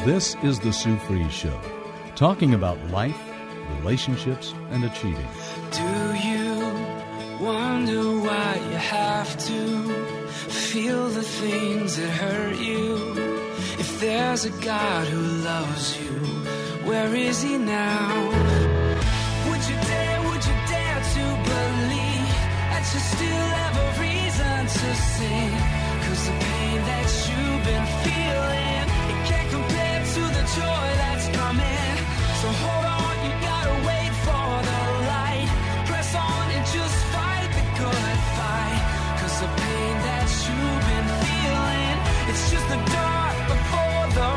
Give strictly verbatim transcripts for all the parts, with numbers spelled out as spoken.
This is The Sue Fries Show, talking about life, relationships, and achieving. Do you wonder why you have to feel the things that hurt you? If there's a God who loves you, where is he now? Would you dare, would you dare to believe that you still have a reason to sing? 'Cause the pain that you've been feeling, it can't compare to the joy that's coming. So hold on, you gotta wait for the light. Press on and just fight the good fight. 'Cause the pain that you've been feeling, it's just the dark before the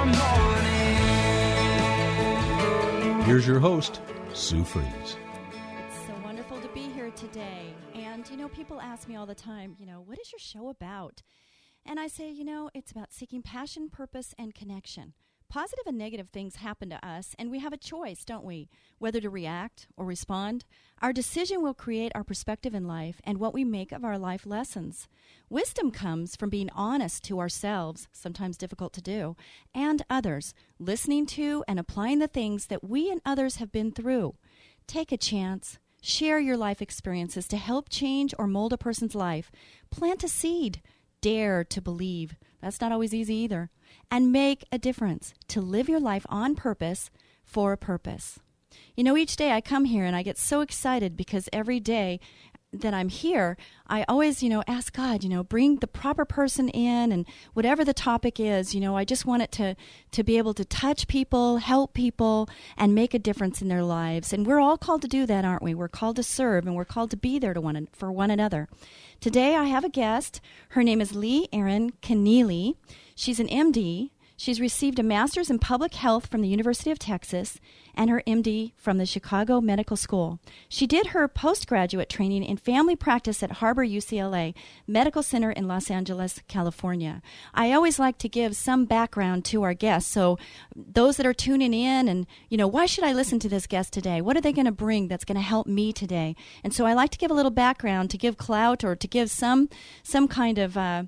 morning. Here's your host, Sue Fries. It's so wonderful to be here today. And, you know, people ask me all the time, you know, what is your show about? And I say, you know, it's about seeking passion, purpose, and connection. Positive and negative things happen to us, and we have a choice, don't we, whether to react or respond. Our decision will create our perspective in life and what we make of our life lessons. Wisdom comes from being honest to ourselves, sometimes difficult to do, and others, listening to and applying the things that we and others have been through. Take a chance. Share your life experiences to help change or mold a person's life. Plant a seed. Dare to believe. That's not always easy either. And make a difference. To live your life on purpose for a purpose. You know, each day I come here and I get so excited because every day that I'm here, I always, you know, ask God, you know, bring the proper person in, and whatever the topic is, you know, I just want it to, to be able to touch people, help people, and make a difference in their lives. And we're all called to do that, aren't we? We're called to serve, and we're called to be there to one for one another. Today I have a guest. Her name is Lee Erin Keneally. She's an M D. She's received a master's in public health from the University of Texas and her M D from the Chicago Medical School. She did her postgraduate training in family practice at Harbor U C L A Medical Center in Los Angeles, California. I always like to give some background to our guests, so those that are tuning in and, you know, why should I listen to this guest today? What are they going to bring that's going to help me today? And so I like to give a little background to give clout or to give some some kind of, uh,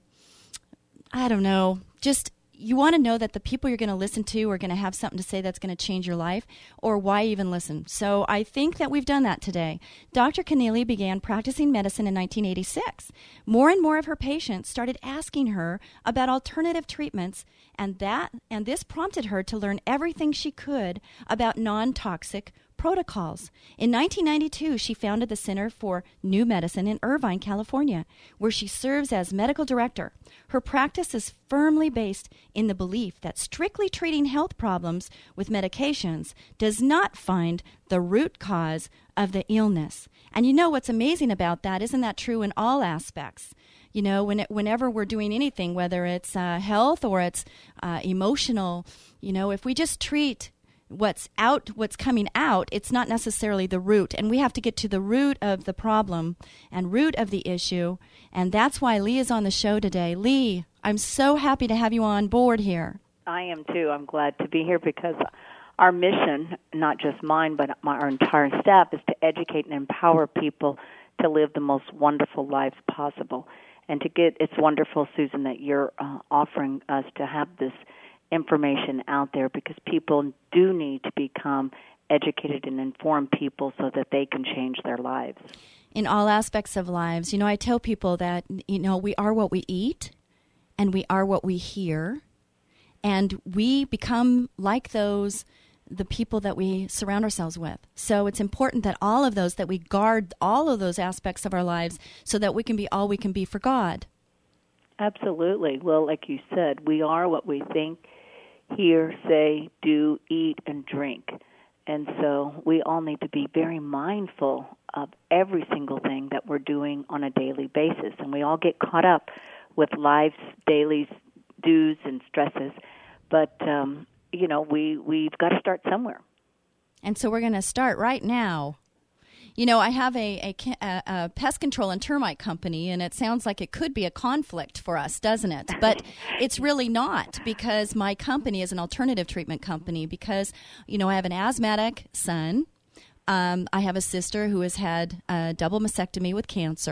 I don't know, just you want to know that the people you're going to listen to are going to have something to say that's going to change your life, or why even listen? So I think that we've done that today. Doctor Keneally began practicing medicine in nineteen eighty-six. More and more of her patients started asking her about alternative treatments, and that and this prompted her to learn everything she could about non-toxic protocols. In nineteen ninety-two, she founded the Center for New Medicine in Irvine, California, where she serves as medical director. Her practice is firmly based in the belief that strictly treating health problems with medications does not find the root cause of the illness. And you know what's amazing about that? Isn't that true in all aspects? You know, when it, whenever we're doing anything, whether it's uh, health or it's uh, emotional, you know, if we just treat what's out, what's coming out, it's not necessarily the root. And we have to get to the root of the problem and root of the issue. And that's why Lee is on the show today. Lee, I'm so happy to have you on board here. I am too. I'm glad to be here because our mission, not just mine, but my, our entire staff, is to educate and empower people to live the most wonderful lives possible. And to get, it's wonderful, Susan, that you're uh, offering us to have this information out there, because people do need to become educated and informed people so that they can change their lives. In all aspects of lives. You know, I tell people that, you know, we are what we eat and we are what we hear, and we become like those, the people that we surround ourselves with. So it's important that all of those, that we guard all of those aspects of our lives so that we can be all we can be for God. Absolutely. Well, like you said, we are what we think, hear, say, do, eat, and drink. And so we all need to be very mindful of every single thing that we're doing on a daily basis. And we all get caught up with life's daily do's and stresses. But, um, you know, we, we've got to start somewhere. And so we're going to start right now. You know, I have a, a, a pest control and termite company, and it sounds like it could be a conflict for us, doesn't it? But it's really not, because my company is an alternative treatment company because, you know, I have an asthmatic son. Um, I have a sister who has had a double mastectomy with cancer.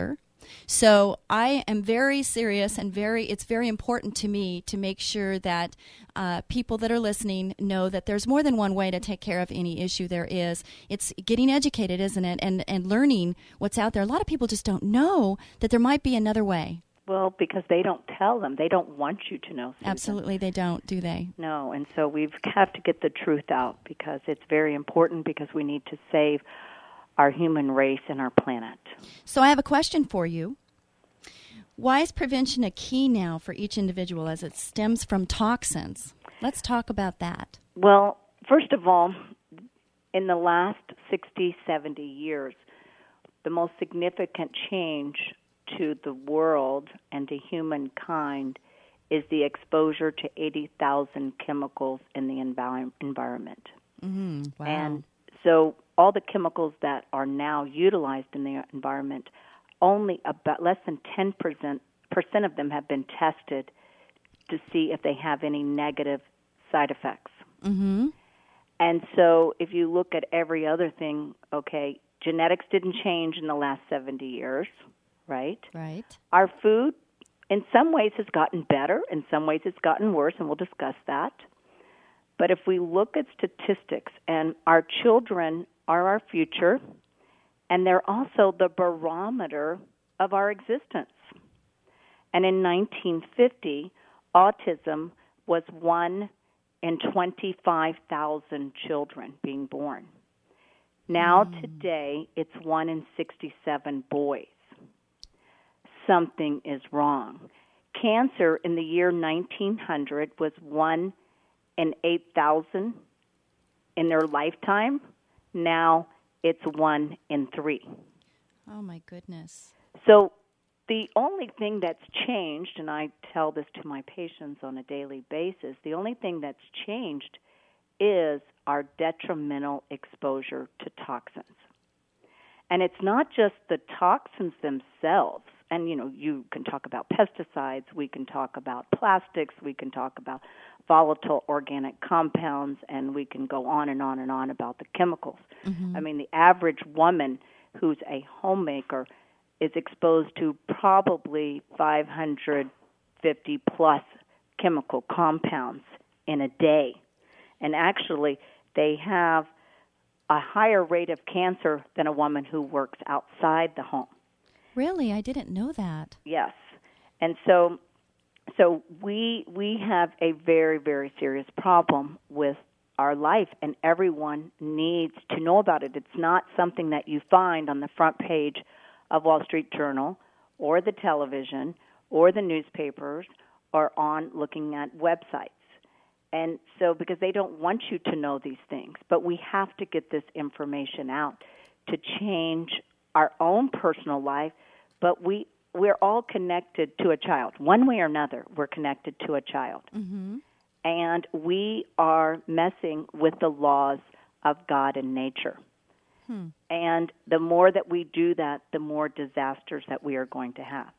So I am very serious and very, it's very important to me to make sure that uh, people that are listening know that there's more than one way to take care of any issue there is. It's getting educated, isn't it? And, and learning what's out there. A lot of people just don't know that there might be another way. Well, because they don't tell them. They don't want you to know, Susan. Absolutely, they don't, do they? No, and so we have to get the truth out because it's very important because we need to save our human race and our planet. So I have a question for you. Why is prevention a key now for each individual as it stems from toxins? Let's talk about that. Well, first of all, in the last sixty, seventy years, the most significant change to the world and to humankind is the exposure to eighty thousand chemicals in the envi- environment. Mm-hmm. Wow. And so all the chemicals that are now utilized in the environment, only about less than ten percent percent of them have been tested to see if they have any negative side effects. Mm-hmm. And so if you look at every other thing, okay, genetics didn't change in the last seventy years. Right? Right. Our food, in some ways, has gotten better. In some ways, it's gotten worse, and we'll discuss that. But if we look at statistics, and our children are our future, and they're also the barometer of our existence. And in nineteen fifty, autism was one in twenty-five thousand children being born. Now, mm. today, it's one in sixty-seven boys. Something is wrong. Cancer in the year nineteen hundred was one in eight thousand in their lifetime. Now it's one in three. Oh, my goodness. So the only thing that's changed, and I tell this to my patients on a daily basis, the only thing that's changed is our detrimental exposure to toxins. And it's not just the toxins themselves. And, you know, you can talk about pesticides, we can talk about plastics, we can talk about volatile organic compounds, and we can go on and on and on about the chemicals. Mm-hmm. I mean, the average woman who's a homemaker is exposed to probably five hundred fifty plus chemical compounds in a day. And actually, they have a higher rate of cancer than a woman who works outside the home. Really? I didn't know that. Yes. And so so we we have a very, very serious problem with our life, and everyone needs to know about it. It's not something that you find on the front page of Wall Street Journal or the television or the newspapers or on looking at websites. And so because they don't want you to know these things, but we have to get this information out to change our own personal life, but we, we're all connected to a child. One way or another, we're connected to a child. Mm-hmm. And we are messing with the laws of God and nature. Hmm. And the more that we do that, the more disasters that we are going to have.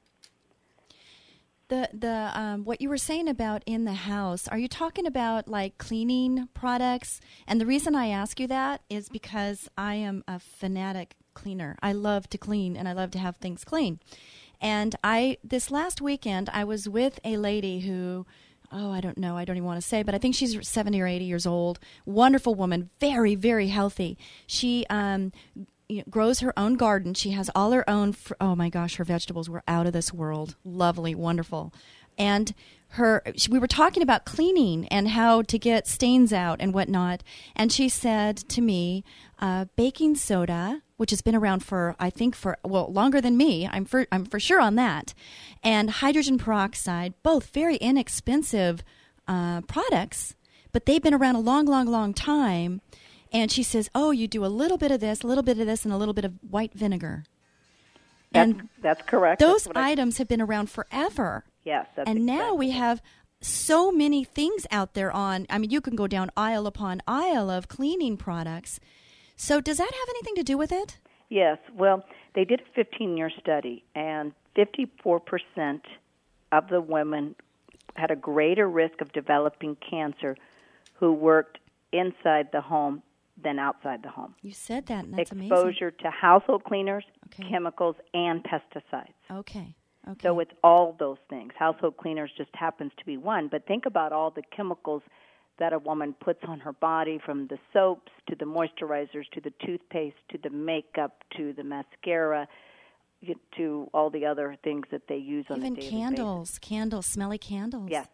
The the um, what you were saying about in the house, are you talking about like cleaning products? And the reason I ask you that is because I am a fanatic cleaner. I love to clean and I love to have things clean. And I this last weekend I was with a lady who, oh, I don't know, I don't even want to say, but I think she's seventy or eighty years old. Wonderful woman, very, very healthy. She um, you know, grows her own garden. She has all her own, fr- oh my gosh, her vegetables were out of this world. Lovely, wonderful. And her, we were talking about cleaning and how to get stains out and whatnot. And she said to me, uh, baking soda, which has been around for, I think, for, well, longer than me. I'm for, I'm for sure on that. And hydrogen peroxide, both very inexpensive uh, products, but they've been around a long, long, long time. And she says, oh, you do a little bit of this, a little bit of this, and a little bit of white vinegar. That's, and that's correct. Those that's items I... have been around forever. Yes. That's and exactly. now we have so many things out there on, I mean, you can go down aisle upon aisle of cleaning products. So does that have anything to do with it? Yes. Well, they did a fifteen-year study, and fifty-four percent of the women had a greater risk of developing cancer who worked inside the home than outside the home. You said that, and that's Exposure amazing. to household cleaners, Okay. chemicals, and pesticides. Okay. Okay. So it's all those things. Household cleaners just happens to be one, but think about all the chemicals that a woman puts on her body, from the soaps to the moisturizers to the toothpaste to the makeup to the mascara to all the other things that they use on Even a daily candles, basis. candles, smelly candles. Yes.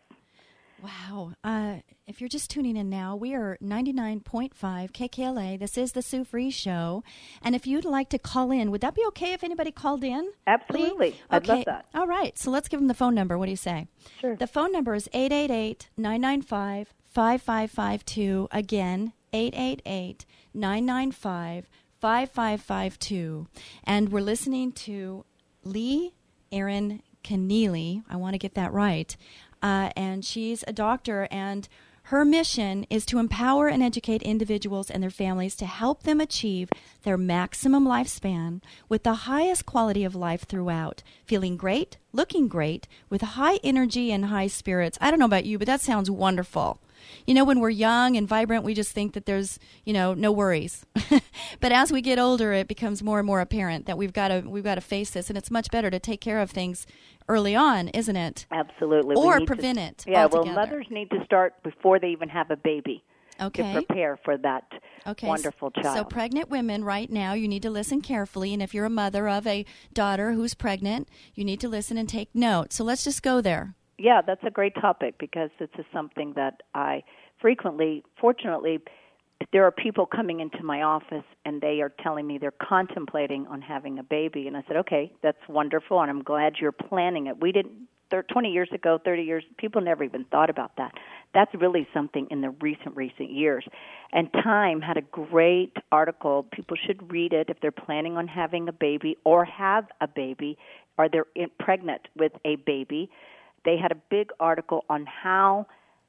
Wow. Uh, if you're just tuning in now, we are ninety-nine point five K K L A. This is the Sue Free Show. And if you'd like to call in, would that be okay if anybody called in? Absolutely. Lee? I'd okay. love that. All right. So let's give them the phone number. What do you say? Sure. The phone number is eight eight eight, nine nine five, five five five two. Again, eight eight eight, nine nine five, five five five two. And we're listening to Lee Erin Keneally. I want to get that right. Uh, and she's a doctor, and her mission is to empower and educate individuals and their families to help them achieve their maximum lifespan with the highest quality of life throughout, feeling great, looking great, with high energy and high spirits. I don't know about you, but that sounds wonderful. You know, when we're young and vibrant, we just think that there's, you know, no worries. But as we get older, it becomes more and more apparent that we've got to we've got to face this, and it's much better to take care of things early on, isn't it? Absolutely. Or We need prevent to, it Yeah, altogether. well, mothers need to start before they even have a baby Okay. to prepare for that Okay. wonderful child. So pregnant women right now, you need to listen carefully. And if you're a mother of a daughter who's pregnant, you need to listen and take note. So let's just go there. Yeah, that's a great topic because this is something that I frequently, fortunately, there are people coming into my office and they are telling me they're contemplating on having a baby. And I said, okay, that's wonderful, and I'm glad you're planning it. We didn't, twenty years ago, thirty years, people never even thought about that. That's really something in the recent, recent years. And Time had a great article. People should read it if they're planning on having a baby or have a baby or they're in, pregnant with a baby. They had a big article on how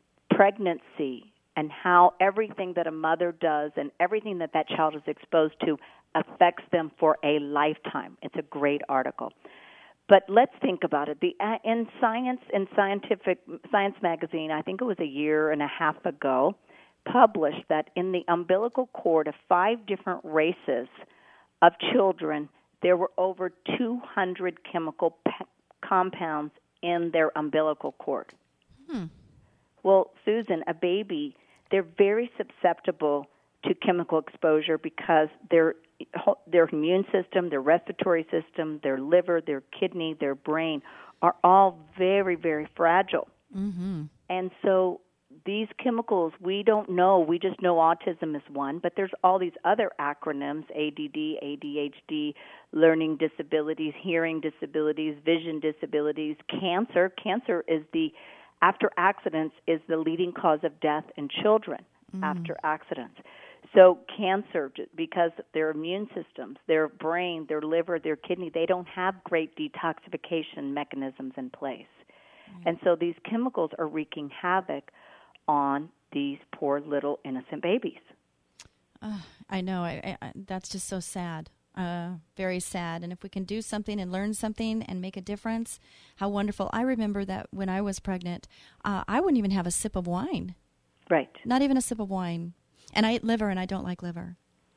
pregnancy and how everything that a mother does and everything that that child is exposed to affects them for a lifetime. It's a great article. But let's think about it. The uh, in Science, in Scientific Science magazine, I think it was a year and a half ago, published that in the umbilical cord of five different races of children, there were over two hundred chemical pe- compounds in their umbilical cord. Hmm. Well, Susan, a baby, they're very susceptible to chemical exposure because their their immune system, their respiratory system, their liver, their kidney, their brain are all very, very fragile. Mm-hmm. And so these chemicals, we don't know. We just know autism is one, but there's all these other acronyms, A D D, A D H D, learning disabilities, hearing disabilities, vision disabilities, cancer. Cancer is the, after accidents, is the leading cause of death in children mm. after accidents. So cancer, because their immune systems, their brain, their liver, their kidney, they don't have great detoxification mechanisms in place. Mm. And so these chemicals are wreaking havoc on these poor little innocent babies. Uh, I know. I, I, that's just so sad. Uh, very sad. And if we can do something and learn something and make a difference, how wonderful. I remember that when I was pregnant, uh, I wouldn't even have a sip of wine. Right. Not even a sip of wine. And I eat liver, and I don't like liver.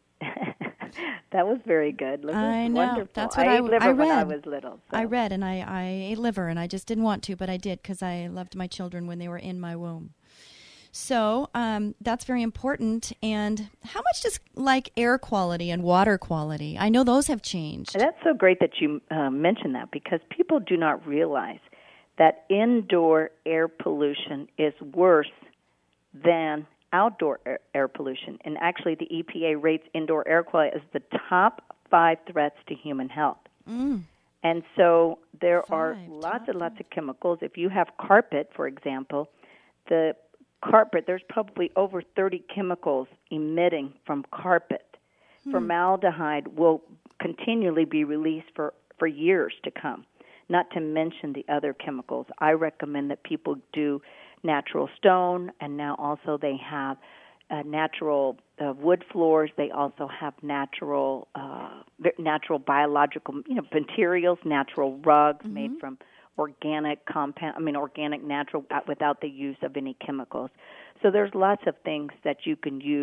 That was very good. Liver I is know. wonderful. That's what I I, ate liver I when read. I was little. So. I read, and I, I ate liver, and I just didn't want to, but I did because I loved my children when they were in my womb. So um, that's very important. And how much does, like, air quality and water quality? I know those have changed. That's so great that you uh, mentioned that because people do not realize that indoor air pollution is worse than outdoor air, air pollution. And actually, the E P A rates indoor air quality as the top five threats to human health. Mm. And so there Five, are lots top and lots of chemicals. If you have carpet, for example, the carpet, there's probably over thirty chemicals emitting from carpet. Hmm. Formaldehyde will continually be released for, for years to come, not to mention the other chemicals. I recommend that people do natural stone, and now also they have uh, natural uh, wood floors. They also have natural, uh, natural biological, you know, materials, natural rugs mm-hmm. made from organic compound, I mean organic, natural, without the use of any chemicals. So there's lots of things that you can use,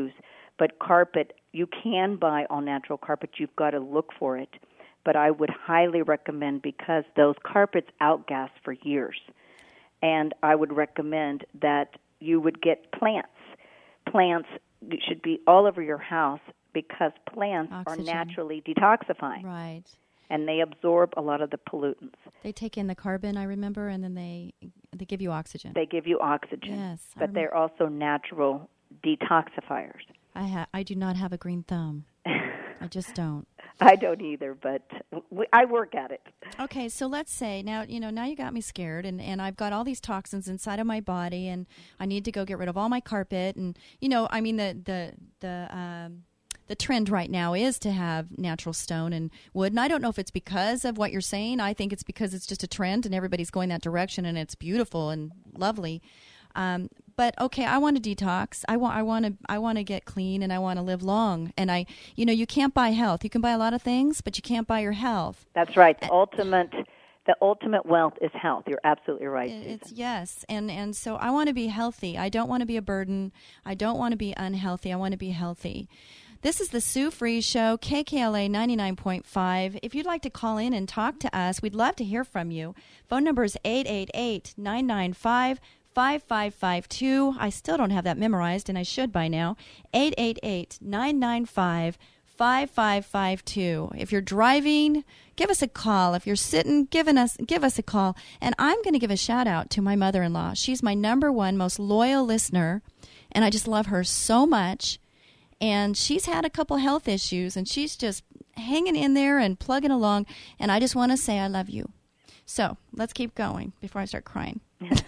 But carpet, you can buy all natural carpet. You've got to look for it. But I would highly recommend, because those carpets outgas for years. And I would recommend that you would get plants. Plants should be all over your house, because plants Oxygen. are naturally detoxifying. Right. And they absorb a lot of the pollutants. They take in the carbon, I remember, and then they they give you oxygen. They give you oxygen. Yes. I But rem- they're also natural detoxifiers. I ha- I do not have a green thumb. I just don't. I don't either, but we, I work at it. Okay, so let's say now, you know, now you got me scared, and, and I've got all these toxins inside of my body, and I need to go get rid of all my carpet, and, you know, I mean, the, the, the, um, the trend right now is to have natural stone and wood, and I don't know if it's because of what you're saying. I think it's because it's just a trend, and everybody's going that direction, and it's beautiful and lovely. Um, but okay, I want to detox. I want, I want to, I want to get clean, and I want to live long. And I, you know, you can't buy health. You can buy a lot of things, but you can't buy your health. That's right. The ultimate, the ultimate wealth is health. You're absolutely right, It- Susan. It's yes, and and so I want to be healthy. I don't want to be a burden. I don't want to be unhealthy. I want to be healthy. This is the Sue Fries Show, K K L A ninety-nine point five. If you'd like to call in and talk to us, we'd love to hear from you. Phone number is eight eight eight, nine nine five, five five five two. I still don't have that memorized, and I should by now. eight eight eight, nine nine five, five five five two. If you're driving, give us a call. If you're sitting, giving us, give us a call. And I'm going to give a shout out to my mother-in-law. She's my number one most loyal listener, and I just love her so much. And she's had a couple health issues, and she's just hanging in there and plugging along. And I just want to say I love you. So let's keep going before I start crying.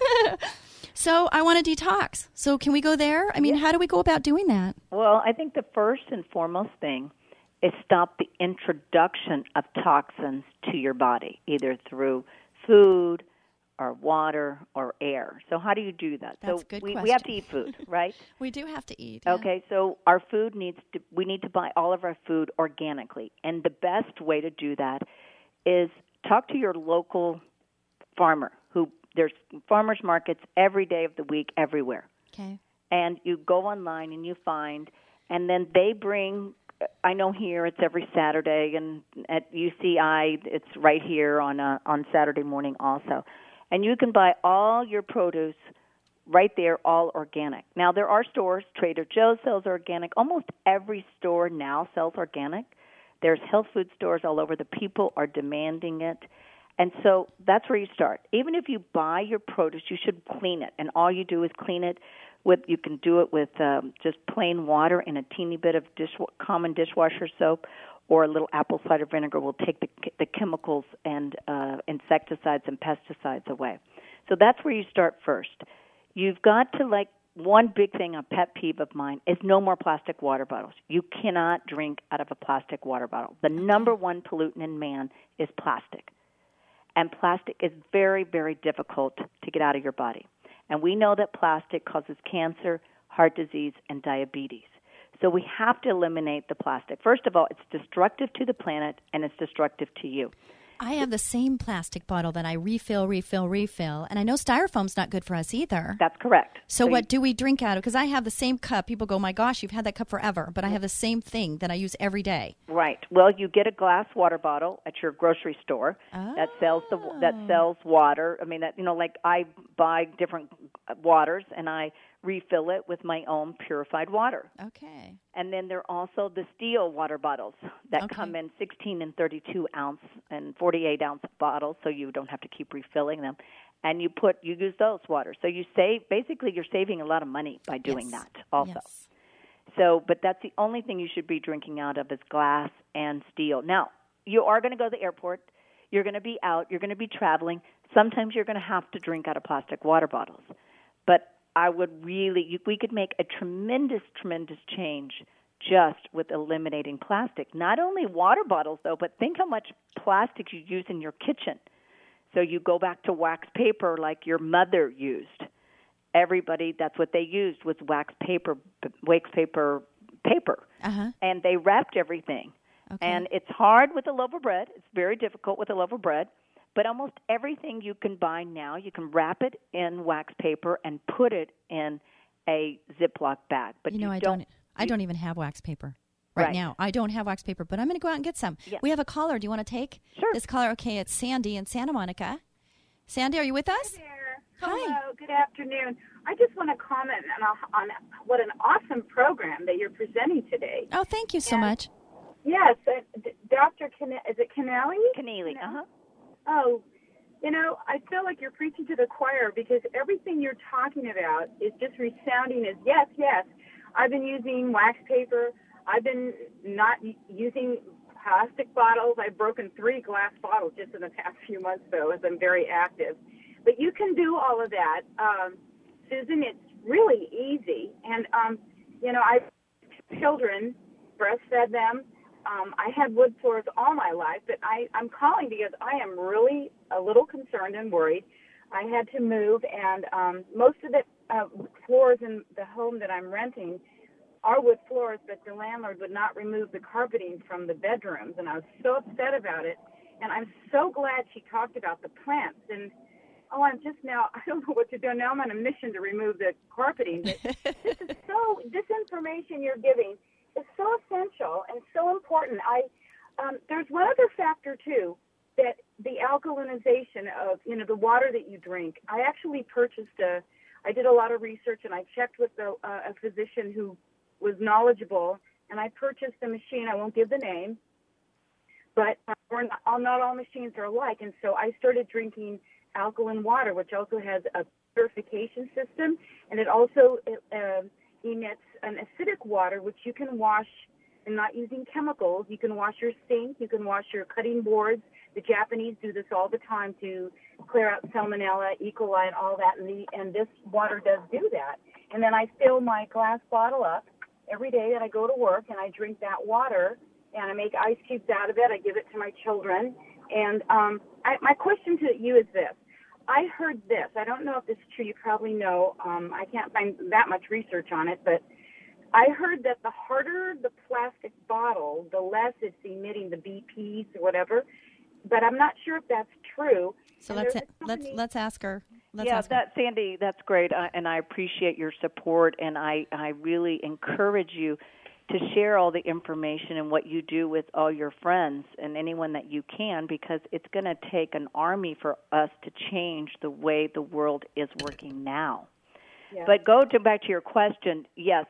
So I want to detox. So can we go there? I mean, Yeah. how do we go about doing that? Well, I think the first and foremost thing is stop the introduction of toxins to your body, either through food or water or air. So how do you do that? That's so a good we, we question. have to eat food, right? We do have to eat. yeah. Okay, so our food needs to, we need to buy all of our food organically. And the best way to do that is talk to your local farmer, who there's farmers markets every day of the week everywhere. Okay. And you go online and you find, and then they bring, I know here it's every Saturday, and at U C I it's right here on uh, on Saturday morning also. And you can buy all your produce right there, all organic. Now, there are stores. Trader Joe's sells organic. Almost every store now sells organic. There's health food stores all over. The people are demanding it. And so that's where you start. Even if you buy your produce, you should clean it. And all you do is clean it with, you can do it with um, just plain water and a teeny bit of dish, common dishwasher soap, or a little apple cider vinegar will take the, the chemicals and uh, insecticides and pesticides away. So that's where you start first. You've got to, like, one big thing, a pet peeve of mine, is no more plastic water bottles. You cannot drink out of a plastic water bottle. The number one pollutant in man is plastic. And plastic is very, very difficult to get out of your body. And we know that plastic causes cancer, heart disease, and diabetes. So we have to eliminate the plastic. First of all, it's destructive to the planet, and it's destructive to you. I have the same plastic bottle that I refill, refill, refill. And I know styrofoam's not good for us either. That's correct. So, so what you, do we drink out of? Because I have the same cup. People go, my gosh, you've had that cup forever. But I have the same thing that I use every day. Right. Well, you get a glass water bottle at your grocery store Oh. that sells the that sells water. I mean, that you know, like I buy different waters and I refill it with my own purified water. Okay. And then there are also the steel water bottles that Okay. come in sixteen and thirty-two ounce and forty-eight ounce bottles, so you don't have to keep refilling them. And you put you use those waters, so you save. Basically, you're saving a lot of money by doing Yes. that. Also, Yes. so but that's the only thing you should be drinking out of is glass and steel. Now, you are going to go to the airport. You're going to be out. You're going to be traveling. Sometimes you're going to have to drink out of plastic water bottles, but I would really, you, we could make a tremendous, tremendous change just with eliminating plastic. Not only water bottles, though, but think how much plastic you use in your kitchen. So you go back to wax paper like your mother used. Everybody, that's what they used was wax paper, wax paper, paper. Uh-huh. And they wrapped everything. Okay. And it's hard with a loaf of bread. It's very difficult with a loaf of bread. But almost everything you can buy now, you can wrap it in wax paper and put it in a Ziploc bag. But You know, you I don't, don't I don't even have wax paper right, Right. now. I don't have wax paper, but I'm going to go out and get some. Yeah. We have a caller. Do you want to take Sure. this caller? Okay, it's Sandy in Santa Monica. Sandy, are you with us? Hi there. Hi. Hello. Good afternoon. I just want to comment on, on what an awesome program that you're presenting today. Oh, thank you so And- much. Yes, uh, D- Doctor Can- is it Canelli? Keneally, uh-huh. Oh, you know, I feel like you're preaching to the choir because everything you're talking about is just resounding as yes, yes. I've been using wax paper. I've been not y- using plastic bottles. I've broken three glass bottles just in the past few months, though, as I'm very active. But you can do all of that, um, Susan. It's really easy. And, um, you know, I have children, breastfed them. Um, I had wood floors all my life, but I, I'm calling because I am really a little concerned and worried. I had to move, and um, most of the uh, floors in the home that I'm renting are wood floors, but the landlord would not remove the carpeting from the bedrooms, and I was so upset about it. And I'm so glad she talked about the plants. And, oh, I'm just now, I don't know what to do. Now I'm on a mission to remove the carpeting. But this is so, this information you're giving is so essential and so important. I um, there's one other factor too, that the alkalinization of you know the water that you drink. I actually purchased a. I did a lot of research and I checked with the, uh, a physician who was knowledgeable, and I purchased a machine. I won't give the name, but uh, we're not, all, not all machines are alike, and so I started drinking alkaline water, which also has a purification system, and it also uh, emits an acidic water, which you can wash and not using chemicals. You can wash your sink. You can wash your cutting boards. The Japanese do this all the time to clear out salmonella, E. coli, and all that, and, the, and this water does do that. And then I fill my glass bottle up every day that I go to work, and I drink that water, and I make ice cubes out of it. I give it to my children. And um, I, my question to you is this. I heard this. I don't know if this is true. You probably know. Um, I can't find that much research on it, but I heard that the harder the plastic bottle, the less it's emitting the B Ps or whatever. But I'm not sure if that's true. So And let's there's a let's company- let's ask her. Let's yeah, ask her. that Sandy, that's great, uh, and I appreciate your support, and I, I really encourage you to share all the information and what you do with all your friends and anyone that you can, because it's going to take an army for us to change the way the world is working now. Yeah. But go to back to your question, yes,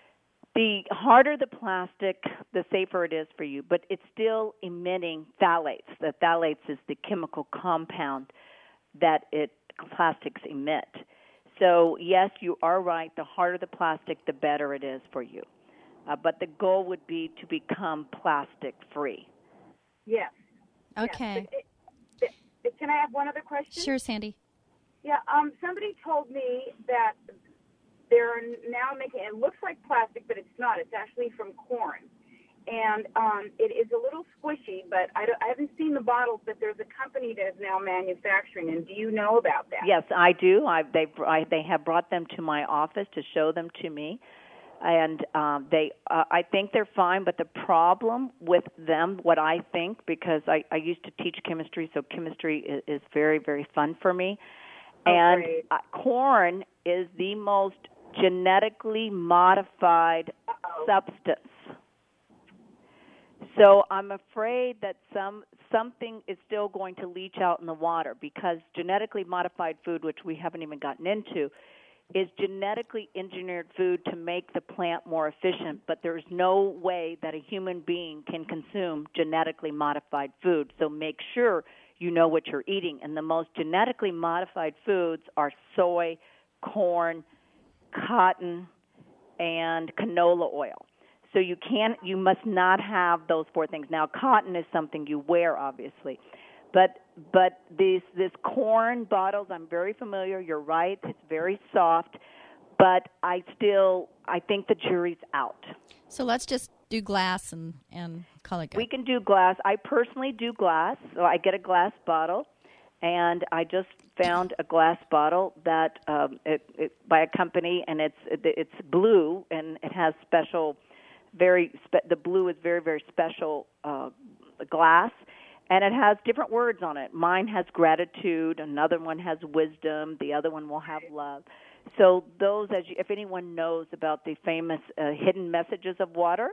the harder the plastic, the safer it is for you, but it's still emitting phthalates. The phthalates is the chemical compound that it plastics emit. So, yes, you are right. The harder the plastic, the better it is for you. Uh, but the goal would be to become plastic-free. Yes. Okay. Yes. But it, it, can I have one other question? Sure, Sandy. Yeah. Um. Somebody told me that they're now making it looks like plastic, but it's not. It's actually from corn, and um, it is a little squishy. But I, don't, I haven't seen the bottles. But there's a company that is now manufacturing. And do you know about that? Yes, I do. I, they I, they have brought them to my office to show them to me. And um, they, uh, I think they're fine, but the problem with them, what I think, because I, I used to teach chemistry, so chemistry is, is very, very fun for me. Oh, and great. uh, corn is the most genetically modified Uh-oh. substance. So I'm afraid that some something is still going to leach out in the water, because genetically modified food, which we haven't even gotten into, is genetically engineered food to make the plant more efficient, but there's no way that a human being can consume genetically modified food. So make sure you know what you're eating. And the most genetically modified foods are soy, corn, cotton, and canola oil. So you can't, you must not have those four things. Now, cotton is something you wear, obviously. But but these this corn bottles, I'm very familiar. You're right; it's very soft. But I still, I think the jury's out. So let's just do glass and, and call it good. We can do glass. I personally do glass, so I get a glass bottle, and I just found a glass bottle that um, it, it by a company, and it's it, it's blue, and it has special, very spe- the blue is very very special uh, glass. And it has different words on it. Mine has gratitude. Another one has wisdom. The other one will have love. So those, as you, if anyone knows about the famous uh, Hidden Messages of Water,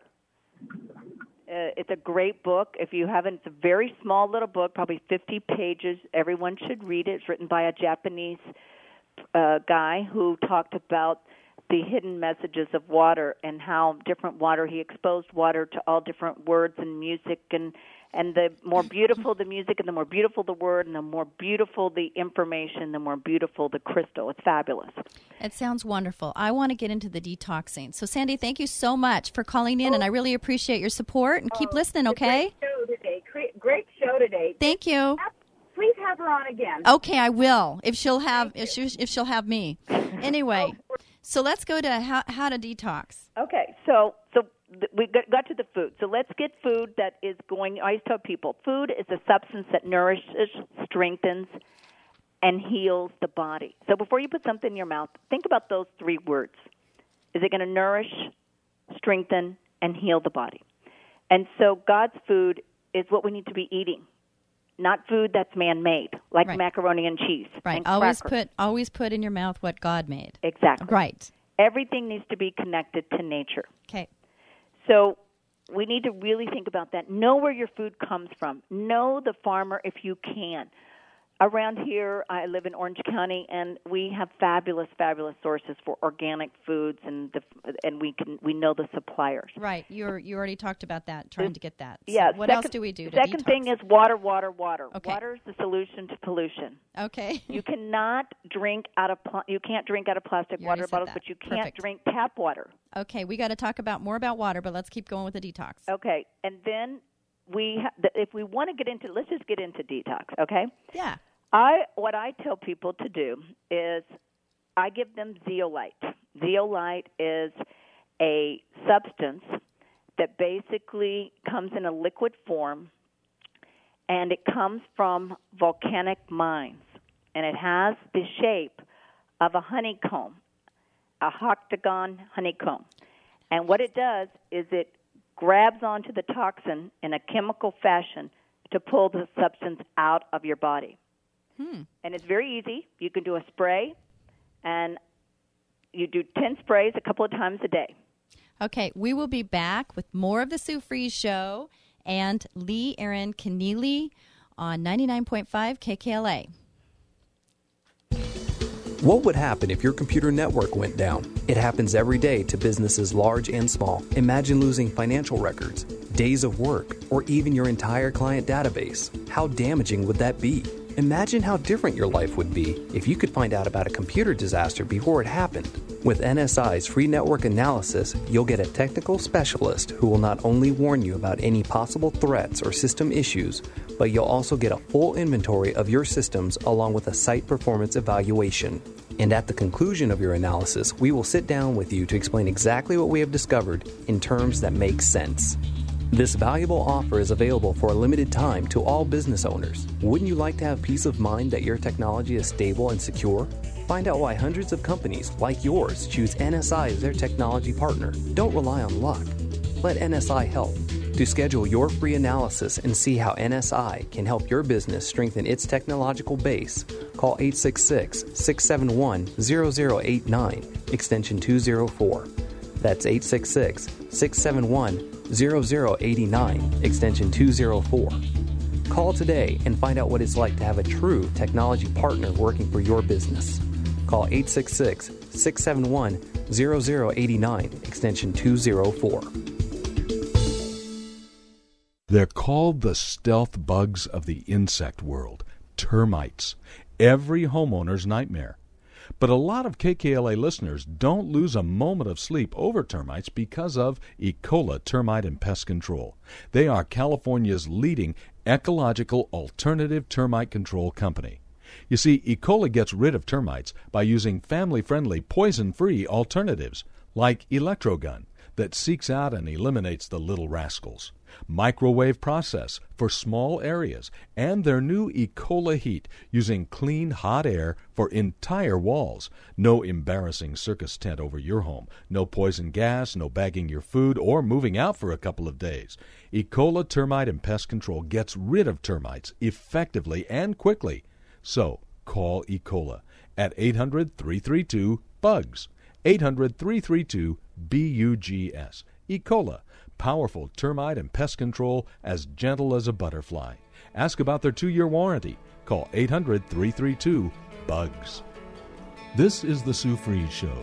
uh, it's a great book. If you haven't, it's a very small little book, probably fifty pages. Everyone should read it. It's written by a Japanese uh, guy who talked about the hidden messages of water and how different water, he exposed water to all different words and music, and and the more beautiful the music and the more beautiful the word and the more beautiful the information, the more beautiful the crystal. It's fabulous. It sounds wonderful. I want to get into the detoxing. So, Sandy, thank you so much for calling in, and I really appreciate your support, and keep Oh, listening, okay? Great show today. Great, great show today. Thank you. Please have her on again. Okay, I will, if she'll have if, she, if she'll have me. Anyway, so let's go to how, how to detox. Okay, so so th- we got, got to the food. So let's get food that is going. I always tell people, food is a substance that nourishes, strengthens, and heals the body. So before you put something in your mouth, think about those three words. Is it going to nourish, strengthen, and heal the body? And so God's food is what we need to be eating, not food that's man-made, like Right. macaroni and cheese. Right. And Always crackers. put always put in your mouth what God made. Exactly. Right. Everything needs to be connected to nature. Okay. So we need to really think about that. Know where your food comes from. Know the farmer if you can. Around here, I live in Orange County, and we have fabulous, fabulous sources for organic foods, and the, and we can we know the suppliers. Right. You you already talked about that, trying to get that. So Yeah. what second, else do we do to Second detox? thing is water, water, water. Okay. Water is the solution to pollution. Okay. You cannot drink out of pl- you can't drink out of plastic You already water said bottles, that. but you can't Perfect. drink tap water. Okay, we got to talk about more about water, but let's keep going with the detox. Okay, and then we ha- th- if we want to get into let's just get into detox. Okay. Yeah. I what I tell people to do is I give them zeolite. Zeolite is a substance that basically comes in a liquid form, and it comes from volcanic mines, and it has the shape of a honeycomb, a octagon honeycomb. And what it does is it grabs onto the toxin in a chemical fashion to pull the substance out of your body. Hmm. And it's very easy. You can do a spray, and you do ten sprays a couple of times a day. Okay, we will be back with more of the Sue Fries Show and Lee Aaron Keneally on ninety-nine point five K K L A. What would happen if your computer network went down? It happens every day to businesses large and small. Imagine losing financial records, days of work, or even your entire client database. How damaging would that be? Imagine how different your life would be if you could find out about a computer disaster before it happened. With N S I's free network analysis, you'll get a technical specialist who will not only warn you about any possible threats or system issues, but you'll also get a full inventory of your systems along with a site performance evaluation. And at the conclusion of your analysis, we will sit down with you to explain exactly what we have discovered in terms that make sense. This valuable offer is available for a limited time to all business owners. Wouldn't you like to have peace of mind that your technology is stable and secure? Find out why hundreds of companies like yours choose N S I as their technology partner. Don't rely on luck. Let N S I help. To schedule your free analysis and see how N S I can help your business strengthen its technological base, call eight six six, six seven one, zero zero eight nine, extension two zero four. That's eight six six, six seven one, zero zero eight nine, extension two zero four. Call today and find out what it's like to have a true technology partner working for your business. Call eight six six, six seven one, zero zero eight nine, extension two zero four. They're called the stealth bugs of the insect world, termites, every homeowner's nightmare. But a lot of K K L A listeners don't lose a moment of sleep over termites because of Ecola Termite and Pest Control. They are California's leading ecological alternative termite control company. You see, Ecola gets rid of termites by using family-friendly, poison-free alternatives, like Electrogun, that seeks out and eliminates the little rascals, microwave process for small areas, and their new Ecola Heat, using clean, hot air for entire walls. No embarrassing circus tent over your home, no poison gas, no bagging your food, or moving out for a couple of days. Ecola Termite and Pest Control gets rid of termites effectively and quickly. So, call Ecola at eight hundred, three three two, bugs. eight hundred, three three two, B U G S. E. coli, powerful termite and pest control as gentle as a butterfly. Ask about their two-year warranty. Call eight hundred, three three two, bugs. This is the Sue Fries Show.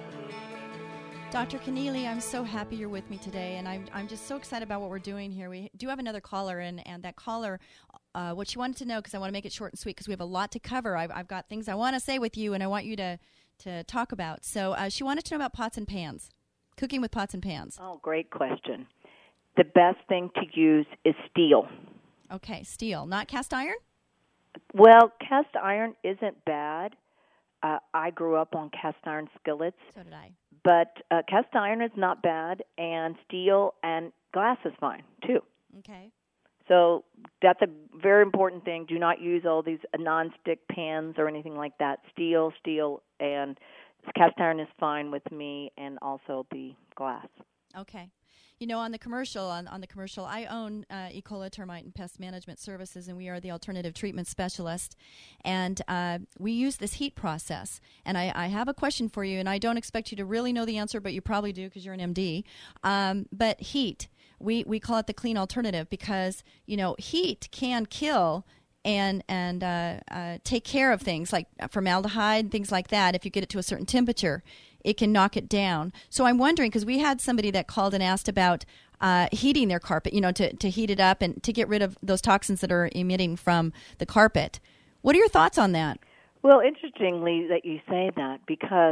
Doctor Keneally, I'm so happy you're with me today, and I'm I'm just so excited about what we're doing here. We do have another caller, and, and that caller, uh, what she wanted to know, because I want to make it short and sweet, because we have a lot to cover. I've, I've got things I want to say with you, and I want you to, to talk about. So uh, she wanted to know about pots and pans, cooking with pots and pans. Oh, great question. The best thing to use is steel. Okay, steel, not cast iron? Well, cast iron isn't bad. Uh, I grew up on cast iron skillets. So did I. But uh, cast iron is not bad, and steel and glass is fine, too. Okay. So that's a very important thing. Do not use all these non-stick pans or anything like that. Steel, steel, and cast iron is fine with me, and also the glass. Okay. You know, on the commercial, on, on the commercial, I own uh, E. coli Termite and Pest Management Services, and we are the alternative treatment specialist. And uh, we use this heat process. And I, I have a question for you, and I don't expect you to really know the answer, but you probably do because you're an M D. Um, but heat, we, we call it the clean alternative because, you know, heat can kill and and uh, uh, take care of things like formaldehyde, things like that. If you get it to a certain temperature, it can knock it down. So I'm wondering, because we had somebody that called and asked about uh, heating their carpet, you know, to, to heat it up and to get rid of those toxins that are emitting from the carpet. What are your thoughts on that? Well, interestingly that you say that, because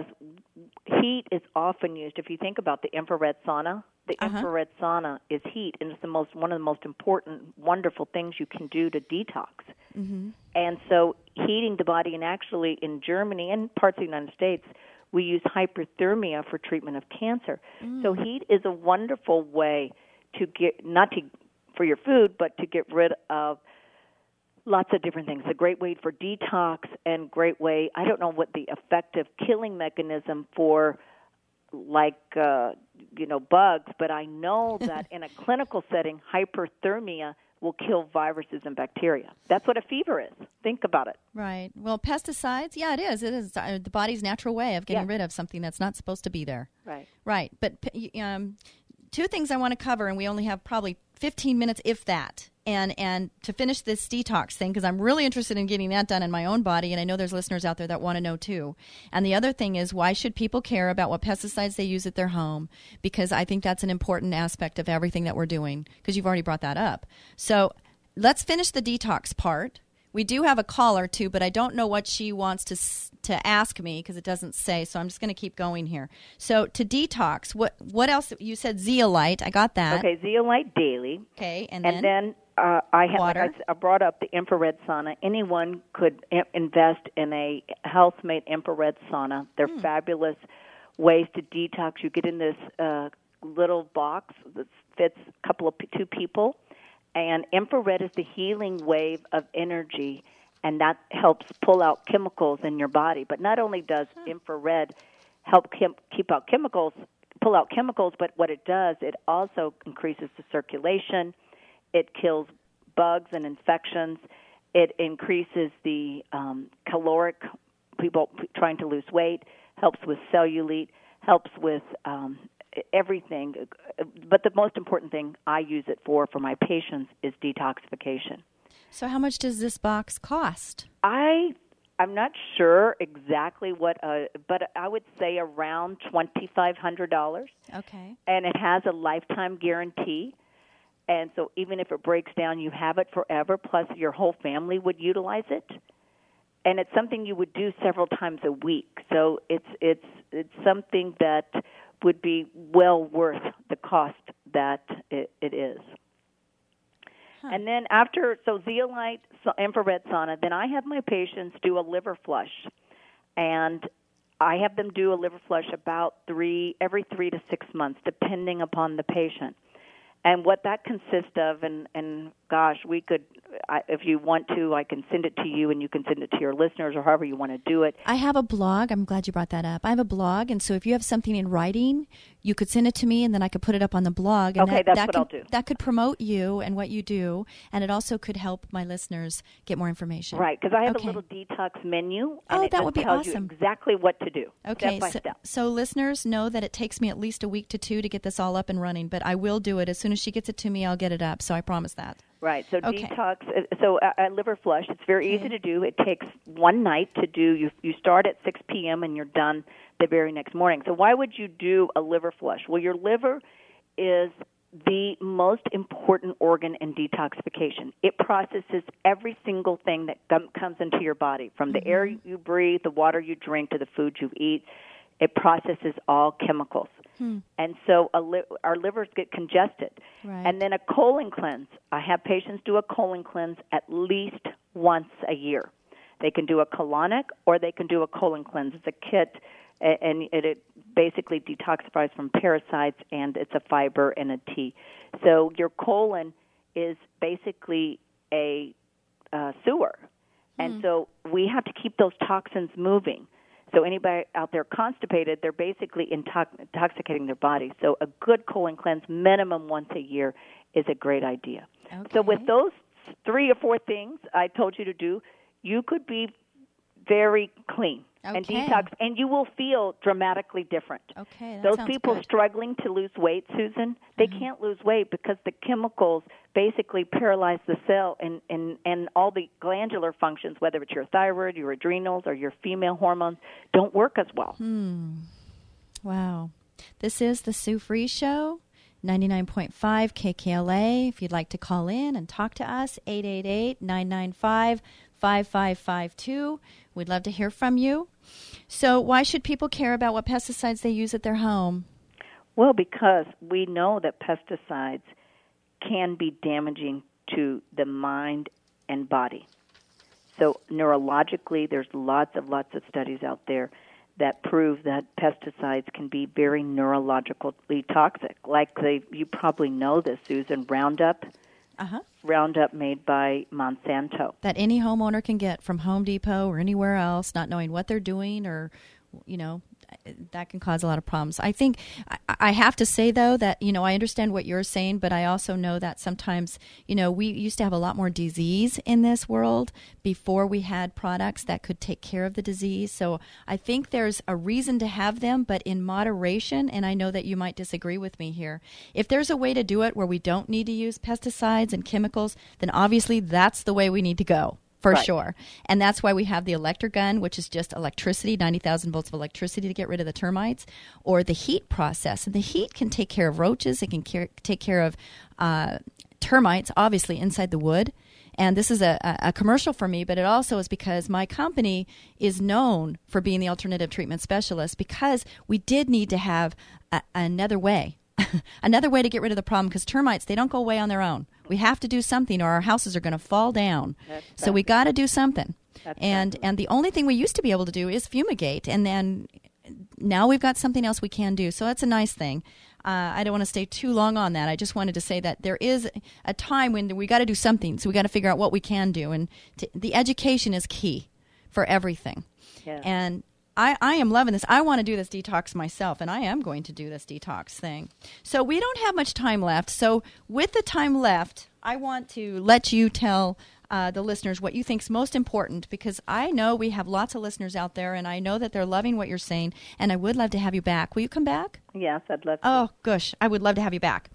heat is often used. If you think about the infrared sauna, the Uh-huh. infrared sauna is heat, and it's the most one of the most important, wonderful things you can do to detox. Mm-hmm. And so heating the body, and actually in Germany and parts of the United States, we use hyperthermia for treatment of cancer. Mm. So heat is a wonderful way to get, not to for your food, but to get rid of lots of different things. A great way for detox, and great way, I don't know what the effective killing mechanism for like, uh, you know, bugs, but I know that in a clinical setting, hyperthermia will kill viruses and bacteria. That's what a fever is. Think about it. Right. Well, pesticides, yeah, it is. It is uh, the body's natural way of getting Yeah. rid of something that's not supposed to be there. Right. Right. But p- um, two things I want to cover, and we only have probably fifteen minutes, if that, and and to finish this detox thing, because I'm really interested in getting that done in my own body, and I know there's listeners out there that want to know too. And the other thing is, why should people care about what pesticides they use at their home? Because I think that's an important aspect of everything that we're doing, because you've already brought that up. So let's finish the detox part. We do have a caller, too, but I don't know what she wants to to ask me because it doesn't say, so I'm just going to keep going here. So to detox, what what else? You said zeolite. I got that. Okay, zeolite daily. Okay, and, And then? then uh, I, have, like Water. I, s- I brought up the infrared sauna. Anyone could I- invest in a health-made infrared sauna. They're Hmm. fabulous ways to detox. You get in this uh, little box that fits a couple of p- two people, and infrared is the healing wave of energy, and that helps pull out chemicals in your body. But not only does infrared help chem- keep out chemicals, pull out chemicals, but what it does, it also increases the circulation. It kills bugs and infections. It increases the um, caloric, people trying to lose weight, helps with cellulite, helps with um, everything. But the most important thing I use it for, for my patients, is detoxification. So how much does this box cost? I, I'm not sure exactly what, uh, but I would say around twenty-five hundred dollars. Okay. And it has a lifetime guarantee. And so even if it breaks down, you have it forever, plus your whole family would utilize it. And it's something you would do several times a week. So it's it's it's something that would be well worth the cost that it, it is. Huh. And then after, so zeolite, so infrared sauna, then I have my patients do a liver flush. And I have them do a liver flush about three, every three to six months, depending upon the patient. And what that consists of, and, and gosh, we could, I, if you want to, I can send it to you, and you can send it to your listeners, or however you want to do it. I have a blog. I'm glad you brought that up. I have a blog, and so if you have something in writing, you could send it to me, and then I could put it up on the blog. And okay, that, that's that what could, I'll do. That could promote you and what you do, and it also could help my listeners get more information. Right, because I have okay. a little detox menu, and oh, it that just would be tells awesome. you exactly what to do, okay, step by so, step. So listeners know that it takes me at least a week to two to get this all up and running, but I will do it. As soon as she gets it to me, I'll get it up, so I promise that. Right, so okay. detox, so a, a liver flush, it's very okay. easy to do. It takes one night to do. You, you start at six p.m. and you're done the very next morning. So why would you do a liver flush? Well, your liver is the most important organ in detoxification. It processes every single thing that com- comes into your body, from the mm-hmm. air you breathe, the water you drink, to the food you eat. It processes all chemicals. Hmm. And so a li- our livers get congested. Right. And then a colon cleanse. I have patients do a colon cleanse at least once a year. They can do a colonic or they can do a colon cleanse. It's a kit, and it, it basically detoxifies from parasites, and it's a fiber and a tea. So your colon is basically a uh, sewer. Hmm. And so we have to keep those toxins moving. So anybody out there constipated, they're basically intox- intoxicating their body. So a good colon cleanse, minimum once a year, is a great idea. Okay. So with those three or four things I told you to do, you could be very clean okay. and detox, and you will feel dramatically different. Okay, that Those sounds people good. struggling to lose weight, Susan, they mm-hmm. can't lose weight because the chemicals basically paralyze the cell, and, and, and all the glandular functions, whether it's your thyroid, your adrenals, or your female hormones, don't work as well. Hmm. Wow. This is the Sue Fries Show, ninety-nine point five K K L A. If you'd like to call in and talk to us, eight eight eight, nine nine five, five five five two. We'd love to hear from you. So why should people care about what pesticides they use at their home? Well, because we know that pesticides can be damaging to the mind and body. So neurologically, there's lots of lots of studies out there that prove that pesticides can be very neurologically toxic. Like they, you probably know this, Susan, Roundup. Uh-huh. Roundup made by Monsanto. That any homeowner can get from Home Depot or anywhere else, not knowing what they're doing, or, you know, that can cause a lot of problems. I think I, I have to say, though, that, you know, I understand what you're saying, but I also know that sometimes, you know, we used to have a lot more disease in this world before we had products that could take care of the disease. So I think there's a reason to have them, but in moderation, and I know that you might disagree with me here. If there's a way to do it where we don't need to use pesticides and chemicals, then obviously that's the way we need to go. For right. sure. And that's why we have the Electrogun, which is just electricity, ninety thousand volts of electricity to get rid of the termites, or the heat process. And the heat can take care of roaches. It can care, take care of uh, termites, obviously, inside the wood. And this is a, a commercial for me, but it also is because my company is known for being the alternative treatment specialist, because we did need to have a, another way. Another way to get rid of the problem, because termites, they don't go away on their own. We have to do something or our houses are going to fall down. That's so we got to do something. That's and fabulous. And the only thing we used to be able to do is fumigate, and then now we've got something else we can do. So that's a nice thing. Uh, I don't want to stay too long on that. I just wanted to say that there is a time when we got to do something, so we got to figure out what we can do. And t- the education is key for everything. Yeah. And I, I am loving this. I want to do this detox myself, and I am going to do this detox thing. So we don't have much time left. So with the time left, I want to let you tell uh, the listeners what you think is most important, because I know we have lots of listeners out there, and I know that they're loving what you're saying, and I would love to have you back. Will you come back? Yes, I'd love to. Oh, gosh, I would love to have you back.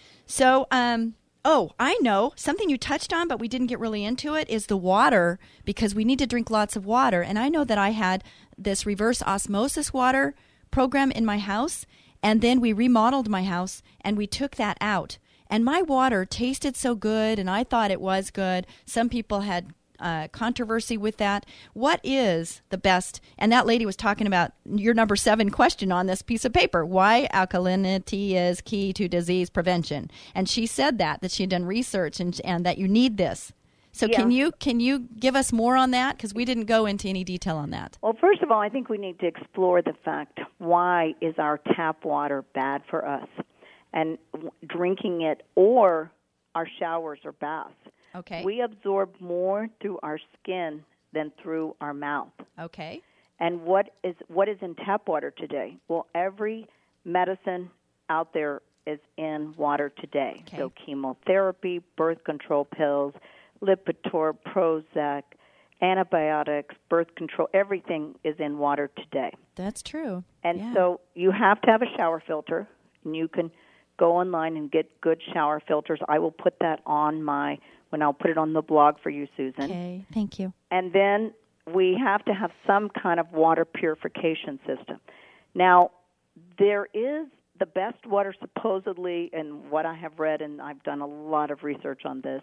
So, um, oh, I know. Something you touched on, but we didn't get really into it, is the water, because we need to drink lots of water. And I know that I had this reverse osmosis water program in my house, and then we remodeled my house, and we took that out. And my water tasted so good, and I thought it was good. Some people had uh, controversy with that. What is the best? And that lady was talking about your number seven question on this piece of paper, why alkalinity is key to disease prevention. And she said that, that she had done research and, and that you need this. So yeah. can you can you give us more on that? Because we didn't go into any detail on that. Well, first of all, I think we need to explore the fact, why is our tap water bad for us? And w- drinking it, or our showers or baths. Okay. We absorb more through our skin than through our mouth. Okay. And what is what is in tap water today? Well, every medicine out there is in water today. Okay. So chemotherapy, birth control pills, Lipitor, Prozac, antibiotics, birth control, everything is in water today. That's true. And yeah. so you have to have a shower filter, and you can go online and get good shower filters. I will put that on my, when I'll put it on the blog for you, Susan. Okay, thank you. And then we have to have some kind of water purification system. Now, there is the best water supposedly, and what I have read, and I've done a lot of research on this,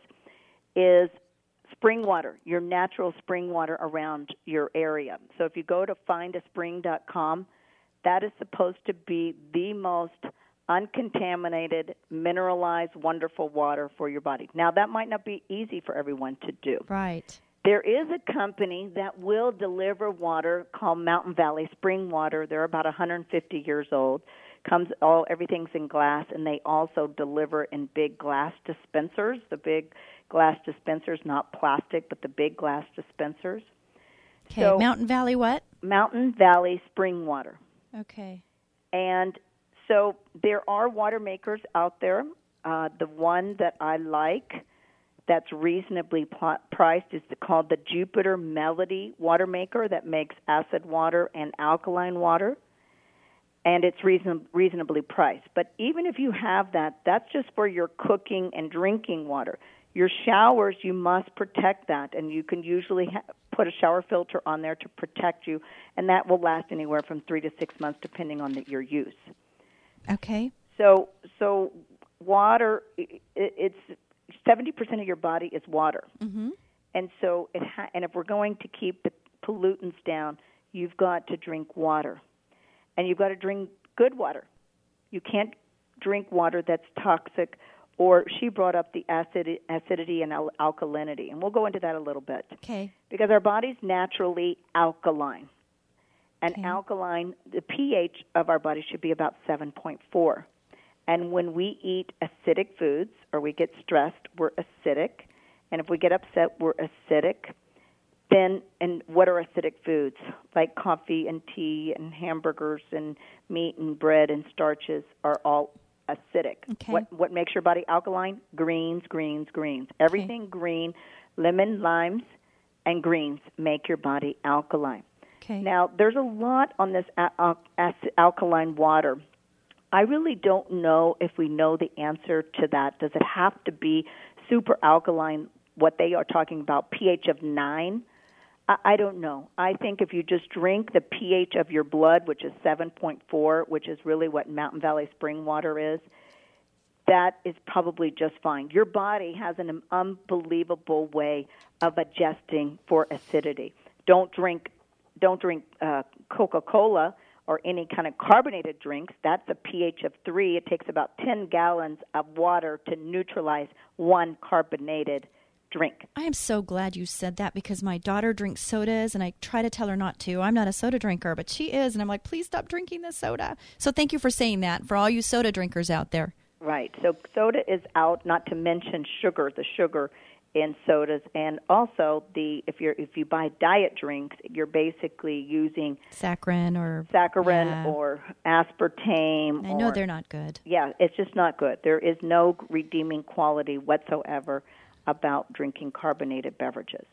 is spring water, your natural spring water around your area. So if you go to find a spring dot com, that is supposed to be the most uncontaminated, mineralized, wonderful water for your body. Now, that might not be easy for everyone to do. Right. There is a company that will deliver water called Mountain Valley Spring Water. They're about one hundred fifty years old. Comes all everything's in glass, and they also deliver in big glass dispensers. The big glass dispensers, not plastic, but the big glass dispensers. Okay. So, Mountain Valley what? Mountain Valley Spring Water. Okay. And so there are water makers out there. Uh, the one that I like that's reasonably pl- priced is the, called the Jupiter Melody water maker that makes acid water and alkaline water, and it's reason- reasonably priced. But even if you have that, that's just for your cooking and drinking water. Your showers, you must protect that, and you can usually ha- put a shower filter on there to protect you, and that will last anywhere from three to six months depending on the, your use. Okay. So, so water, it, it's seventy percent of your body is water. Mm-hmm. And so, it ha- and if we're going to keep the pollutants down, you've got to drink water. And you've got to drink good water. You can't drink water that's toxic, or she brought up the acid, acidity and al- alkalinity. And we'll go into that a little bit. Okay. Because our body's naturally alkaline. And Okay. alkaline, the pH of our body should be about seven point four. And when we eat acidic foods or we get stressed, we're acidic. And if we get upset, we're acidic. Then, and what are acidic foods? Like coffee and tea and hamburgers and meat and bread and starches are all acidic. Okay. What what makes your body alkaline? Greens, greens, greens. Everything Okay. green, lemon, limes, and greens make your body alkaline. Okay. Now, there's a lot on this al- al- alkaline water. I really don't know if we know the answer to that. Does it have to be super alkaline, what they are talking about, pH of nine? I, I don't know. I think if you just drink the pH of your blood, which is seven point four, which is really what Mountain Valley Spring Water is, that is probably just fine. Your body has an unbelievable way of adjusting for acidity. Don't drink Don't drink uh, Coca-Cola or any kind of carbonated drinks. That's a pH of three. It takes about ten gallons of water to neutralize one carbonated drink. I am so glad you said that because my daughter drinks sodas, and I try to tell her not to. I'm not a soda drinker, but she is, and I'm like, please stop drinking this soda. So thank you for saying that for all you soda drinkers out there. Right. So soda is out, not to mention sugar, the sugar in sodas, and also the if you're if you buy diet drinks, you're basically using Saccharin or saccharin yeah. or aspartame. I know or, they're not good. Yeah, it's just not good. There is no redeeming quality whatsoever about drinking carbonated beverages.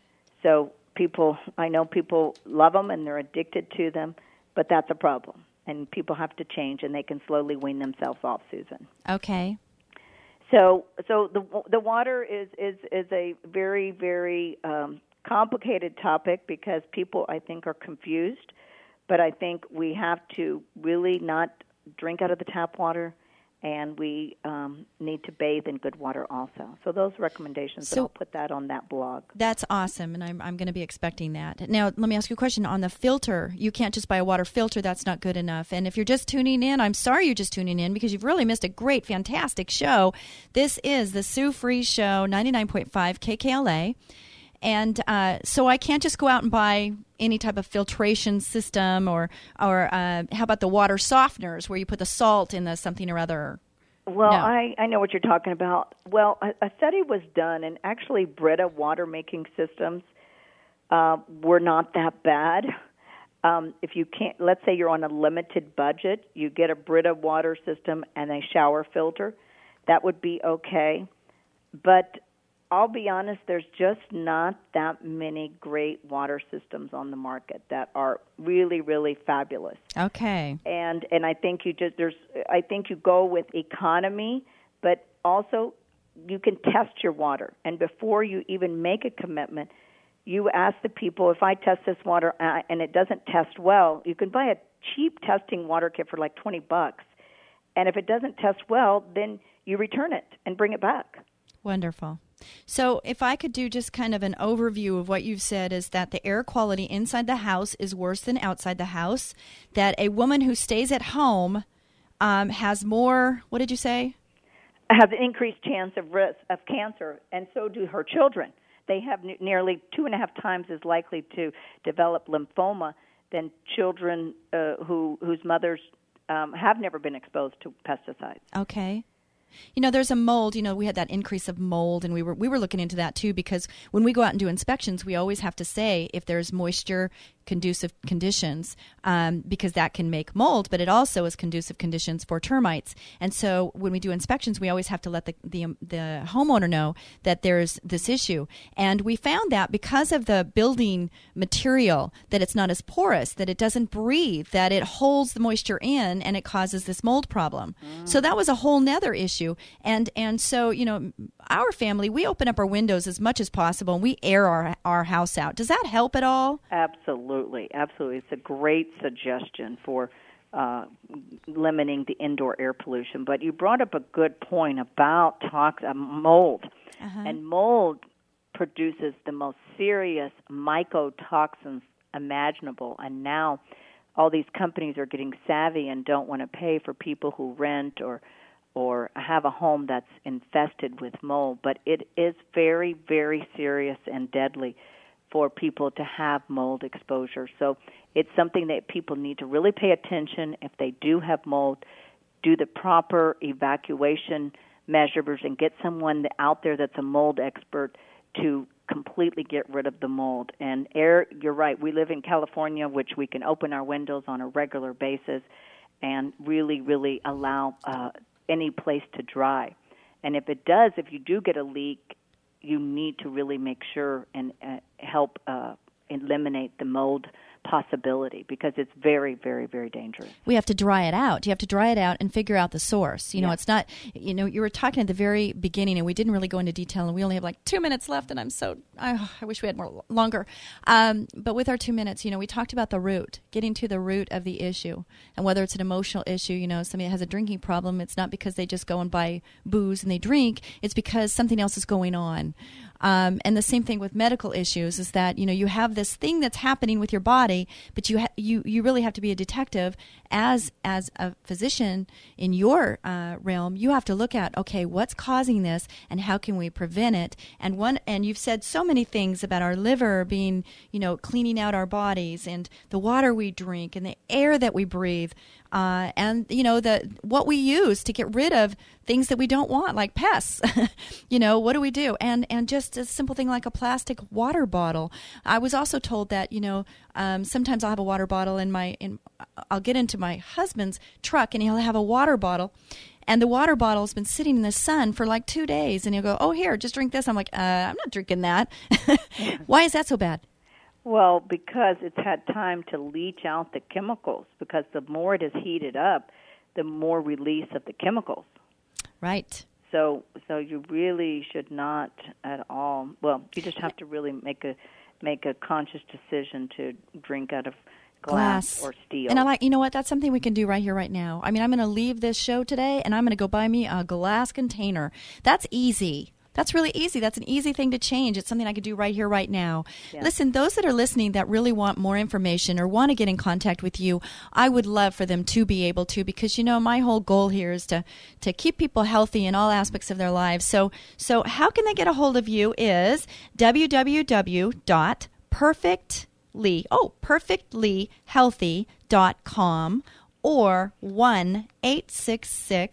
So people, I know people love them and they're addicted to them, but that's a problem. And people have to change, and they can slowly wean themselves off, Susan. Okay. So, so the the water is is is a very very um, complicated topic because people, I think, are confused. But I think we have to really not drink out of the tap water, and we um, need to bathe in good water also. So those recommendations, So- and I'll put that on that blog. That's awesome, and I'm I'm going to be expecting that. Now, let me ask you a question on the filter. You can't just buy a water filter. That's not good enough. And if you're just tuning in, I'm sorry you're just tuning in because you've really missed a great, fantastic show. This is the Sue Fries Show, ninety-nine point five K K L A. And uh, so I can't just go out and buy any type of filtration system or, or uh, how about the water softeners where you put the salt in the something or other? Well, No. I, I know what you're talking about. Well, a, a study was done, and actually Brita water-making systems uh, were not that bad. Um, if you can't, let's say you're on a limited budget, you get a Brita water system and a shower filter, that would be okay. But I'll be honest, there's just not that many great water systems on the market that are really, really fabulous. Okay. And and I think you just there's I think you go with economy, but also you can test your water. And before you even make a commitment, you ask the people, if I test this water and it doesn't test well, you can buy a cheap testing water kit for like twenty bucks. And if it doesn't test well, then you return it and bring it back. Wonderful. So if I could do just kind of an overview of what you've said is that the air quality inside the house is worse than outside the house, that a woman who stays at home um, has more, what did you say? Have an increased chance of risk of cancer, and so do her children. They have n- nearly two and a half times as likely to develop lymphoma than children uh, who whose mothers um, have never been exposed to pesticides. Okay. You know, there's a mold, you know, we had that increase of mold, and we were we were looking into that too, because when we go out and do inspections, we always have to say if there's moisture conducive conditions, um, because that can make mold, but it also is conducive conditions for termites. And so when we do inspections, we always have to let the, the, the homeowner know that there's this issue. And we found that because of the building material, that it's not as porous, that it doesn't breathe, that it holds the moisture in, and it causes this mold problem. Mm. So that was a whole nother issue. And and so, you know, our family, we open up our windows as much as possible, and we air our, our house out. Does that help at all? Absolutely, absolutely. It's a great suggestion for uh, limiting the indoor air pollution. But you brought up a good point about tox- uh, mold. Uh-huh. And mold produces the most serious mycotoxins imaginable. And now all these companies are getting savvy and don't want to pay for people who rent or or have a home that's infested with mold. But it is very, very serious and deadly for people to have mold exposure. So it's something that people need to really pay attention. If they do have mold, do the proper evacuation measures and get someone out there that's a mold expert to completely get rid of the mold. And air, you're right, we live in California, which we can open our windows on a regular basis and really, really allow uh, any place to dry. And if it does, if you do get a leak, you need to really make sure and uh, help uh, eliminate the mold possibility, because it's very, very, very dangerous. We have to dry it out. You have to dry it out and figure out the source. You know, yeah. It's not, you know, you were talking at the very beginning, and we didn't really go into detail, and we only have like two minutes left, and I'm so, I, I wish we had more longer. Um, but with our two minutes, you know, we talked about the root, getting to the root of the issue, and whether it's an emotional issue, you know, somebody that has a drinking problem, it's not because they just go and buy booze and they drink, it's because something else is going on. Um, and the same thing with medical issues is that, you know, you have this thing that's happening with your body, but you ha- you you really have to be a detective as as a physician in your uh, realm. You have to look at, okay, what's causing this and how can we prevent it? And one and you've said so many things about our liver being, you know, cleaning out our bodies, and the water we drink and the air that we breathe. Uh, and, you know, the what we use to get rid of things that we don't want, like pests. You know, what do we do? And and just a simple thing like a plastic water bottle. I was also told that, you know, um, sometimes I'll have a water bottle in my, in, I'll get into my husband's truck and he'll have a water bottle. And the water bottle's been sitting in the sun for like two days. And he'll go, oh, here, just drink this. I'm like, uh, I'm not drinking that. Why is that so bad? Well, because it's had time to leach out the chemicals, because the more it is heated up, the more release of the chemicals. Right. So so you really should not at all, well, you just have to really make a make a conscious decision to drink out of glass, glass. or steel. And I like, you know what, that's something we can do right here, right now. I mean, I'm going to leave this show today, and I'm going to go buy me a glass container. That's easy. That's really easy. That's an easy thing to change. It's something I could do right here, right now. Yeah. Listen, those that are listening that really want more information or want to get in contact with you, I would love for them to be able to, because, you know, my whole goal here is to, to keep people healthy in all aspects of their lives. So, so how can they get a hold of you is w w w dot perfectly, oh, perfectly healthy dot com or one eight six six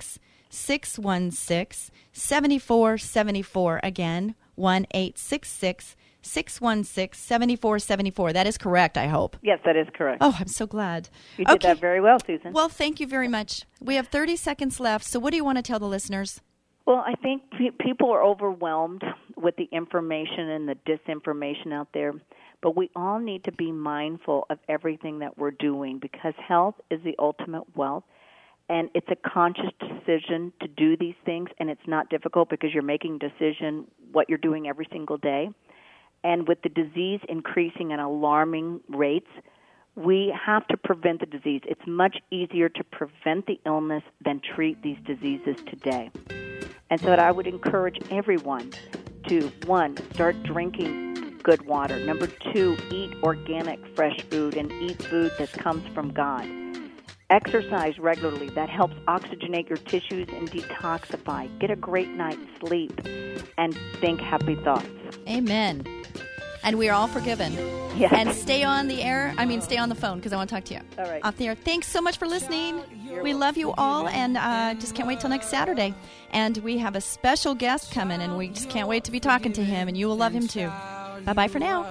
six one six, seven four seven four. Again, one eight six six, six one six, seven four seven four. That is correct, I hope. Yes, that is correct. Oh, I'm so glad. You did okay. that very well, Susan. Well, thank you very much. We have thirty seconds left, so what do you want to tell the listeners? Well, I think pe- people are overwhelmed with the information and the disinformation out there, but we all need to be mindful of everything that we're doing because health is the ultimate wealth, and it's a conscious decision to do these things, and it's not difficult because you're making a decision what you're doing every single day. And with the disease increasing at alarming rates, we have to prevent the disease. It's much easier to prevent the illness than treat these diseases today. And so I would encourage everyone to, one, start drinking good water. Number two, eat organic, fresh food and eat food that comes from God. Exercise regularly. That helps oxygenate your tissues and detoxify. Get a great night's sleep and think happy thoughts. Amen. And we are all forgiven. Yes. And stay on the air. I mean, stay on the phone because I want to talk to you. All right. Off the air. Thanks so much for listening. We love you all, and uh, just can't wait till next Saturday. And we have a special guest coming, and we just can't wait to be talking to him, and you will love him too. Bye-bye for now.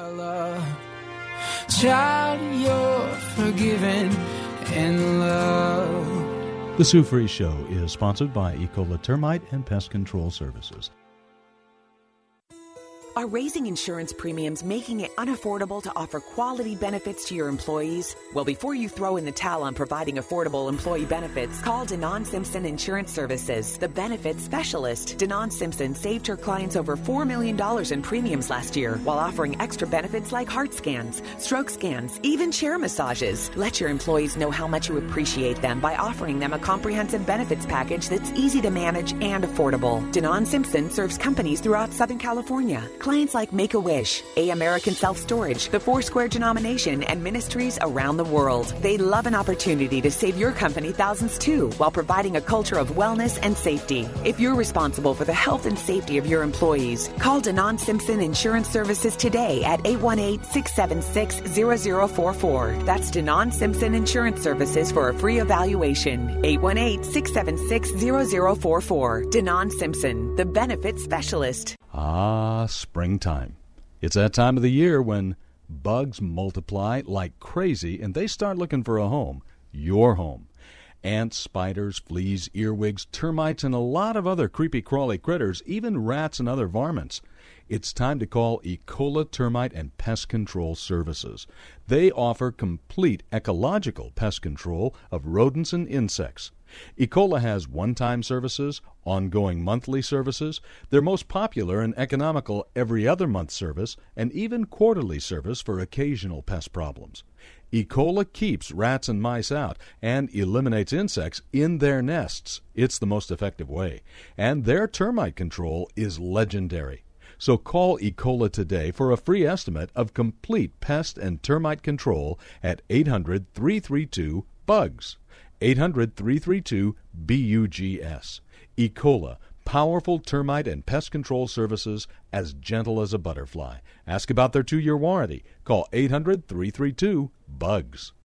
Child, you're forgiven and loved. The Sue Fries Show is sponsored by Ecola Termite and Pest Control Services. Are raising insurance premiums making it unaffordable to offer quality benefits to your employees? Well, before you throw in the towel on providing affordable employee benefits, call Denon Simpson Insurance Services, the benefits specialist. Denon Simpson saved her clients over four million dollars in premiums last year while offering extra benefits like heart scans, stroke scans, even chair massages. Let your employees know how much you appreciate them by offering them a comprehensive benefits package that's easy to manage and affordable. Denon Simpson serves companies throughout Southern California. Clients like Make-A-Wish, A American Self-Storage, the Foursquare Denomination, and ministries around the world. They love an opportunity to save your company thousands too, while providing a culture of wellness and safety. If you're responsible for the health and safety of your employees, call Denon Simpson Insurance Services today at eight one eight, six seven six, zero zero four four. That's Denon Simpson Insurance Services for a free evaluation. eight one eight, six seven six, zero zero four four. Denon Simpson, the benefits specialist. Ah, springtime. It's that time of the year when bugs multiply like crazy and they start looking for a home, your home. Ants, spiders, fleas, earwigs, termites, and a lot of other creepy crawly critters, even rats and other varmints. It's time to call Ecola Termite and Pest Control Services. They offer complete ecological pest control of rodents and insects. Ecola has one-time services, ongoing monthly services, their most popular and economical every other month service, and even quarterly service for occasional pest problems. Ecola keeps rats and mice out and eliminates insects in their nests. It's the most effective way. And their termite control is legendary. So call Ecola today for a free estimate of complete pest and termite control at eight hundred, three three two, B U G S. eight hundred, three three two, B U G S. Ecola, powerful termite and pest control services as gentle as a butterfly. Ask about their two-year warranty. Call eight hundred, three three two, B U G S.